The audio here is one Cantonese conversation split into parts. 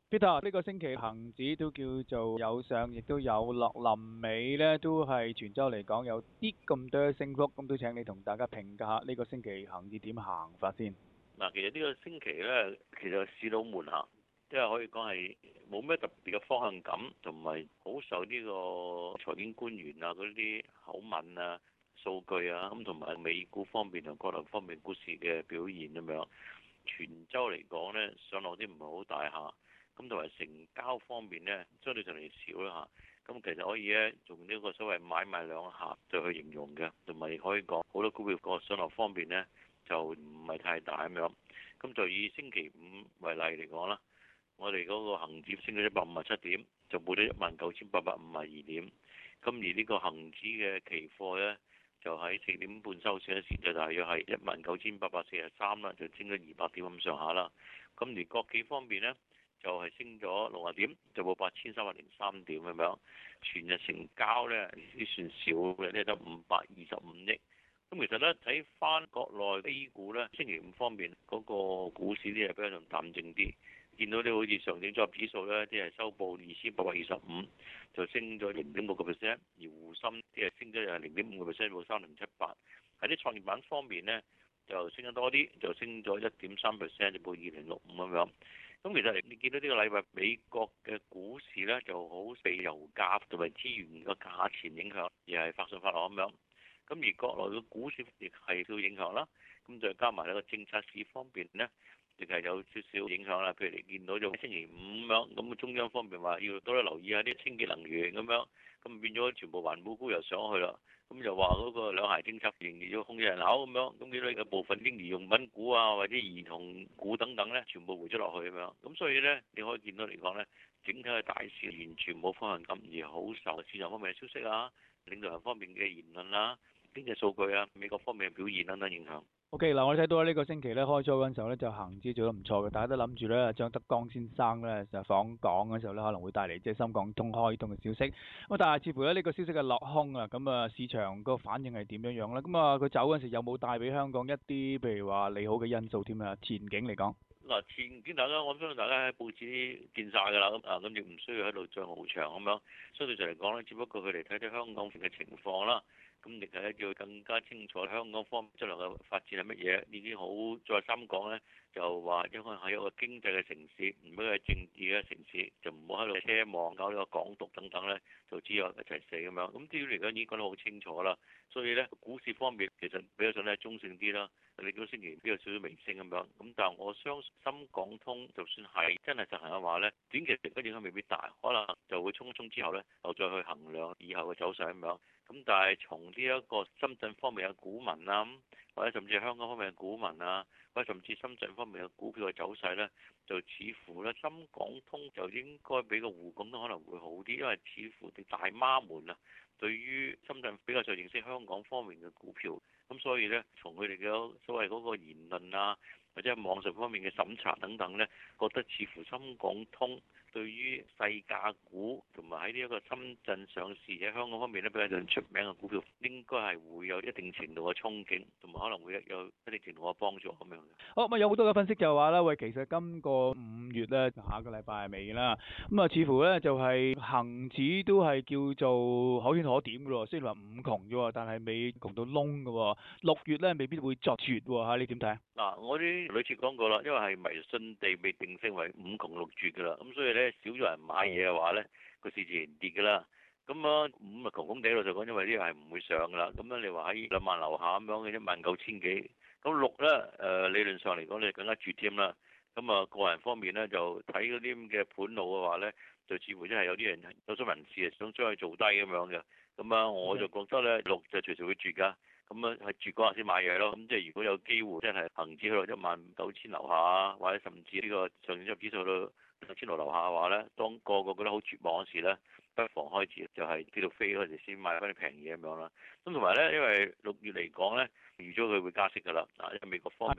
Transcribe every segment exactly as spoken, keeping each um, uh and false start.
Peter，呢個星期恒指都叫做有上，亦都有落，臨尾呢都係全週嚟講有啲咁多升幅，咁都請你同大家評價下呢個星期恒指點行法先。 嗱，其實呢個星期呢，其實市道悶行，即係可以講係冇咩特別嘅方向感，同埋好受呢個財經官員啊嗰啲口吻啊、數據啊，咁同埋美股方面同國內方面股市嘅表現咁樣，全週嚟講呢，上落啲唔係好大下。咁同埋成交方面呢，相對上嚟少啦嚇。咁其實可以咧，用呢個所謂買賣兩下就去形容嘅，同埋可以講好多股票個上落方面呢，就唔係太大咁樣。咁就以星期五為例嚟講啦，我哋嗰個恆指升咗一百五十七點，就報咗一萬九千八百五十二點。咁而呢個恆指嘅期貨呢，就喺四點半收市嗰時就大約係一萬九千八百四十三啦，就升咗二百點咁上下啦。咁而國企方面呢，就係升咗六十點，就報八千三百零三點咁樣。全日成交呢，都算少嘅，呢得五百二十五億。咁其實呢，睇翻國內 A 股呢，星期五方面嗰個股市啲係比較上淡靜啲，見到啲好似上證綜合指數呢，啲係收報二千八百二十五，就升咗零點六個 percent，而滬深啲係升咗又係零點五個 percent，報三零七八。喺啲創業板方面呢，就升得多啲，就升咗一點三 percent，就報二零六五咁樣。咁其實你見到呢個禮拜美國嘅股市呢，就好被油價同埋資源個價錢影響，而係發上發落咁樣。咁而國內嘅股市亦係受影響啦。咁再加埋呢個政策市方面呢，亦係有少少影響啦。譬如你見到就星期五咁樣，咁中央方面話要多啲留意下啲清潔能源咁樣，咁變咗全部環保股又上去啦。咁就話嗰個兩孩政策仍然要控制人口咁樣，咁見到嘅部分嬰兒用品股啊，或者兒童股等等呢，全部回咗落去咁樣。咁所以呢，你可以見到嚟講呢，整體嘅大市完全冇方向感，而好受市場方面嘅消息啊、領導人方面嘅言論啊、經濟數據啊、美國方面嘅表現等等影響。 O.K. 嗱，我哋睇到呢個星期咧開咗嗰陣時候咧，就恒指做得唔錯嘅，大家都諗住咧張德江先生咧就訪港嗰時候咧可能會帶嚟即係深港通開通嘅消息。咁但係似乎咧呢個消息係落空啊，咁啊市場個反應係點樣樣咧？咁啊佢走嗰陣時有冇帶俾香港一啲譬如話利好嘅因素添啊？前景嚟講， 嗱，前景大家我相信大家喺報紙見晒㗎啦，咁啊咁亦唔需要喺度再敖長咁樣。相對上嚟講咧，只不過佢哋睇睇香港嘅情況啦。咁亦係要更加清楚香港方面將來嘅發展係乜嘢，已經好再三講呢，就話應該係一個經濟嘅城市，唔好係政治嘅城市，就唔好喺度奢望搞呢個港獨等等呢，就只有一齊死咁樣。咁至於嚟講已經講得好清楚啦，所以呢，股市方面其實比較上咧中性啲啦，你個星期比較少少微升咁樣。咁但係我相信深港通就算係真係實行嘅話呢，短期嚟講影響未必大，可能就會衝一衝之後呢，又再去衡量以後嘅走勢咁樣。咁但係從呢一個深圳方面嘅股民啊，或者甚至香港方面嘅股民啊，或者甚至深圳方面嘅股票嘅走勢呢，就似乎呢深港通就應該比個滬港通可能會好啲，因為似乎啲大媽們啊，對於深圳比較上認識香港方面嘅股票，咁所以呢，從佢哋嘅所謂嗰個言論啊，或者係網上方面嘅審查等等呢，覺得似乎深港通對於細價股同埋喺呢一個深圳上市喺香港方面咧比較出名嘅股票，應該係會有一定程度嘅憧憬，同埋可能會有一定程度嘅幫助咁樣嘅。 好，咁啊有好多嘅分析就話啦，喂，其實今個五月咧，下個禮拜係尾啦，咁啊似乎咧就係恒指都係叫做可圈可點嘅咯，雖然話五窮啫喎，但係未窮到窿嘅喎，六月咧未必會作絕喎嚇，你點睇啊？ 嗱，我啲類似講過啦，因為係迷信地被定性為五窮六絕嘅啦，咁所以咧少咗人買嘢嘅話咧，個市自然跌嘅啦。咁啊五啊窮窮地老實講，因為呢個係唔會上嘅啦。咁樣你話喺兩萬樓下咁樣嘅一萬九千幾，咁六咧誒理論上嚟講你更加絕添啦。咁啊個人方面咧就睇嗰啲咁嘅盤路嘅話咧，就似乎真係有啲人有心人士啊想將佢做低咁樣嘅。咁啊我就覺得咧六就隨時會絕㗎。咁啊，係絕嗰下先買嘢咯。咁即係如果有機會，即係恆指去到一萬九千樓下啊，或者甚至呢個上證指數去到兩千六樓下嘅話咧，當個個覺得好絕望嗰時咧，不妨開始就係跌到飛嗰時先買翻啲平嘢咁樣啦。咁同埋咧，因為六月嚟講咧，預咗佢會加息㗎啦。嗱，因為美國方面咧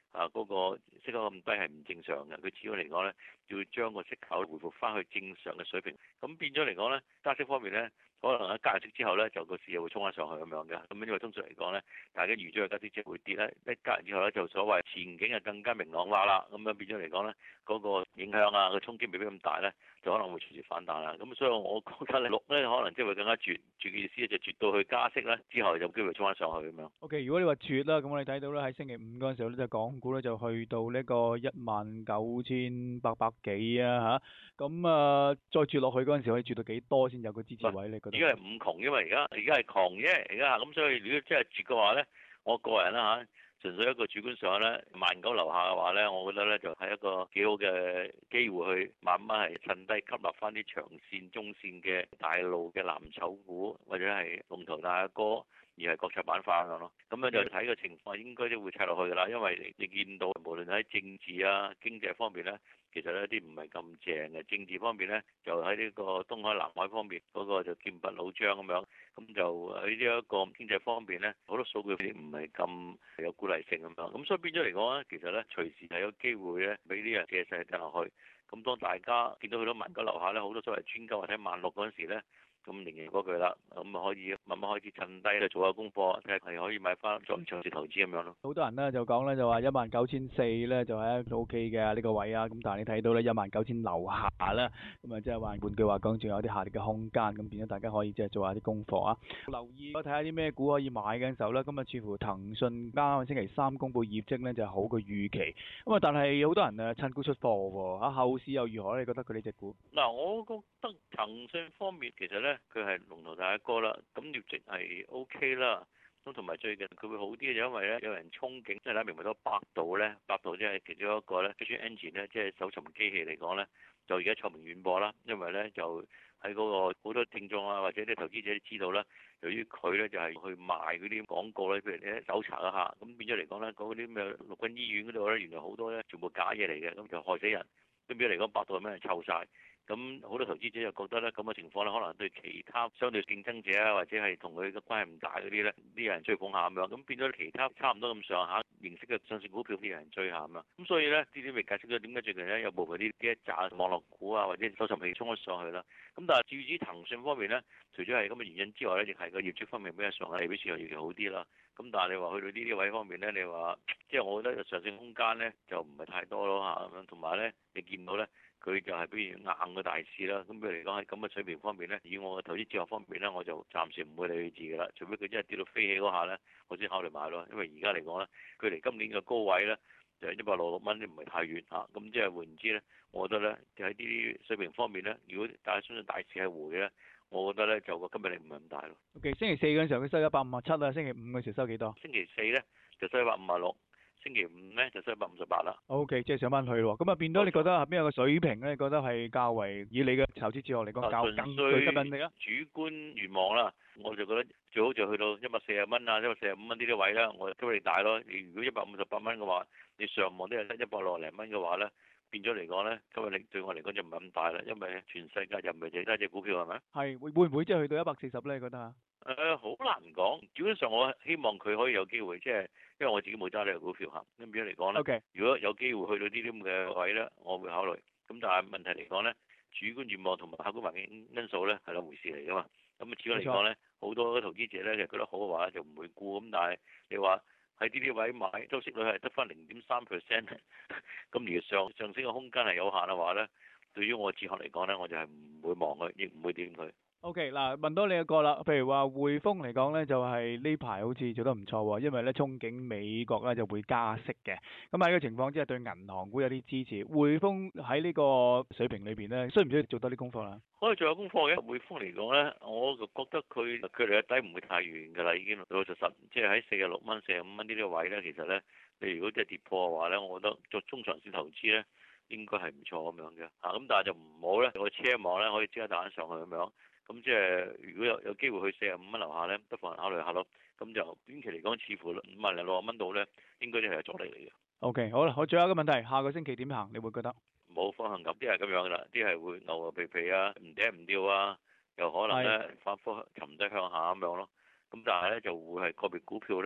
啊嗰個息口咁低係唔正常嘅。佢始終嚟講咧，要將個息口回復翻去正常嘅水平。咁變咗嚟講咧，加息方面咧，可能喺加息之後咧，就個市又會衝翻上去咁樣嘅。咁因為通常嚟講咧，大家預咗加息之後會跌咧，一加完之後咧，就所謂前景係更加明朗化啦。咁樣變咗嚟講咧，嗰個影響啊，個衝擊未必咁大咧，就可能會隨時反彈啦。咁所以我覺得咧，六咧可能即係會更加絕，絕嘅意思咧就絕到去加息咧，之後有機會衝翻上去咁樣。 O.K. 如果你話絕啦，咁我哋睇到咧喺星期五嗰陣時候咧，就港股咧就去到呢個一萬九千八百幾啊嚇，咁啊再絕落去嗰陣時可以絕到幾多先有個支持位？你覺得？ 而家係五窮，因為而家而家係窮啫，而家咁所以如果真係絕嘅話咧，我個人啦嚇，純粹一個主觀上咧，萬九樓下嘅話咧，我覺得咧就係一個幾好嘅機會去慢慢係趁低吸納翻啲長線、中線嘅大路嘅藍籌股，或者係龍頭大哥。而係國策板塊咁咯，咁樣就睇個情況，應該都會踩落去㗎啦。因為你見到無論喺政治啊、經濟方面咧，其實咧啲唔係咁正嘅。政治方面咧，就喺呢個東海、南海方面嗰個就劍拔弩張咁樣，咁就喺呢一個經濟方面咧，好多數據唔係咁有鼓勵性咁樣。咁所以變咗嚟講咧，其實咧隨時係有機會咧，俾啲人借勢跌落去。咁當大家見到佢都萬九樓下咧，好多所謂專家或者萬六嗰陣時咧。咁仍然嗰句啦，咁啊可以慢慢開始趁低咧做下功課，睇係可以買翻作長線投資咁樣咯。 好多人咧就講咧就話一萬九千四咧就係一個 O K 嘅呢個位啊，咁但係你睇到咧一萬九千樓下咧，咁啊即係話換句話講，仲有啲下跌嘅空間，咁變咗大家可以即係做下啲功課啊。留意我睇下啲咩股可以買嘅時候咧，咁啊似乎騰訊啱啱星期三公佈業績咧就係好過預期，咁啊但係好多人啊趁股出貨喎，嚇後市又如何咧？你覺得佢呢隻股？ 嗱，我覺得騰訊方面其實咧。佢係龍頭大哥啦，咁業績係 O K 啦，咁同埋最近佢會好啲嘅，就因為咧有人憧憬，即係睇明白到百度咧，百度即係其中一個咧，search engine 咧，即係搜尋機器嚟講咧，就而家臭名遠播啦，因為咧就喺嗰個好多聽眾啊或者啲投資者都知道啦，由於佢咧就係去賣嗰啲廣告咧，譬如你搜查一下，咁變咗嚟講咧，嗰啲咩陸軍醫院嗰度咧，原來好多咧全部假嘢嚟嘅，咁就害死人，咁變咗嚟講，百度係咩人臭晒。咁好多投資者就覺得咧，咁嘅情況咧，可能對其他相對競爭者啊，或者係同佢嘅關係唔大嗰啲咧，啲人追捧下咁樣，咁變咗其他差唔多咁上下形式嘅上市股票啲人追下咁樣，咁所以咧，呢啲未解釋咗點解最近咧有部分啲啲一紮網絡股啊，或者搜尋器衝咗上去啦。咁但係至於騰訊方面咧，除咗係咁嘅原因之外咧，亦係個業績方面比較上係比市場預期好啲啦。咁但係你話去到呢啲位方面咧，你話即係我覺得上升空間咧就唔係太多咯嚇咁樣，同埋咧你見到咧。佢就係比如硬嘅大市啦，咁譬如嚟講喺咁嘅水平方面咧，以我嘅投資哲學方面咧，我就暫時唔會理佢字㗎啦，除非佢真係跌到飛起嗰下咧，我先考慮買咯。因為而家嚟講咧，佢離今年嘅高位咧就係一百六十六蚊，都唔係太遠嚇。咁即係換言之咧，我覺得咧就喺啲水平方面咧，如果大家相信大市係回咧，我覺得咧就個吸引力唔係咁大咯。 O.K. 星期四嗰陣時候佢收一百五十七啦，星期五嗰時候收幾多？ 星期四咧就收一百五十六。星期五咧就收一百五十八啦。 O K，即係上翻去咯。咁啊變咗，你覺得係邊有個水平咧？你覺得係較為以你嘅投資哲學嚟講較更具吸引力啊？ 主觀願望啦，我就覺得最好就去到一百四十蚊啊，一百四十五蚊呢啲位啦，我吸引力大咯。你如果一百五十八蚊嘅話，你上望都係得一百六十零蚊嘅話咧，變咗嚟講咧，吸引力對我嚟講就唔係咁大啦，因為全世界又唔係淨係得隻股票係咪？ 係會會唔會即係去到一百四十咧？你覺得啊？ 誒，好難講。基本上我希望佢可以有機會，即係因為我自己冇揸呢個股票嚇。咁變咗嚟講咧，Okay. 如果有機會去到呢啲咁嘅位咧，我會考慮。咁但係問題嚟講咧，主觀願望同埋客觀環境因素咧係兩回事嚟噶嘛。咁啊，主要嚟講咧，好多投資者咧就覺得好嘅話就唔會沽。咁但係你話喺呢啲位買，周息率係得翻零點三 percent，咁而上上升嘅空間係有限嘅話咧，對於我哲學嚟講咧，我就係唔會望佢，亦唔會點佢。 O.K. 嗱，問多你一個啦，譬如話匯豐嚟講咧，就係呢排好似做得唔錯喎，因為咧憧憬美國咧就會加息嘅，咁喺呢個情況之下對銀行股有啲支持。匯豐喺呢個水平裏邊咧，需唔需要做多啲功課啦？ 可以做下功課嘅。匯豐嚟講咧，我就覺得佢佢離嘅底唔會太遠㗎啦，已經老老實實，即係喺四十六蚊、四十五蚊呢啲位咧，其實咧，你如果即係跌破嘅話咧，我覺得做中長線投資咧，應該係唔錯咁樣嘅。嚇，咁但係就唔好咧，我奢望咧可以即刻彈上去咁樣。咁即係如果有有機會去四十五蚊樓下咧，不妨考慮下咯。咁就短期嚟講，似乎五萬零六十蚊度咧，應該都係阻力嚟嘅。 O.K. 好啦，我最後一個問題，下個星期點行？你會覺得冇方向感，啲係咁樣噶啦，啲係會牛牛皮皮啊，唔嗲唔吊啊，又可能咧反覆沉低向下咁樣咯。咁但係咧就會係個別股票咧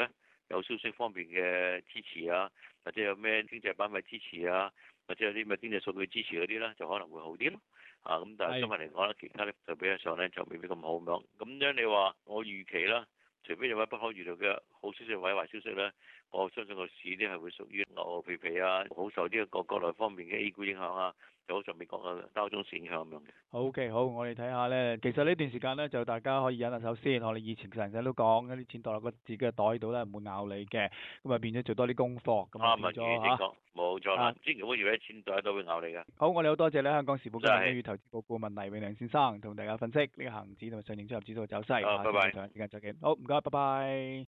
有消息方面嘅支持啊，或者有咩經濟板塊支持啊，或者有啲咩經濟數據支持嗰啲咧，就可能會好啲咯。啊，咁但係今日嚟講咧，其他咧就比較上咧就未必咁好咁樣。咁樣你話我預期啦，除非有乜不可預料嘅好消息或者壞消息咧，我相信個市啲係會屬於牛牛皮皮啊，好受呢一個國內方面嘅 A 股影響啊，就好受美國嘅包中線影響咁樣嘅。 OK，好，我哋睇下咧，其實呢段時間咧就大家可以忍下手先。我哋以前成日都講，一啲錢袋落個自己嘅袋度咧唔會咬你嘅，咁啊變咗做多啲功課，咁啊變咗嚇。 冇錯啦，之前我以為錢袋都會咬你嘅。 好，我哋好多謝咧香港時報嘅英語投資部顧問黎永亮先生同大家分析呢個恆指同埋上證綜合指數嘅走勢。 好，拜拜。 下次同一時間再見。好，唔該，拜拜。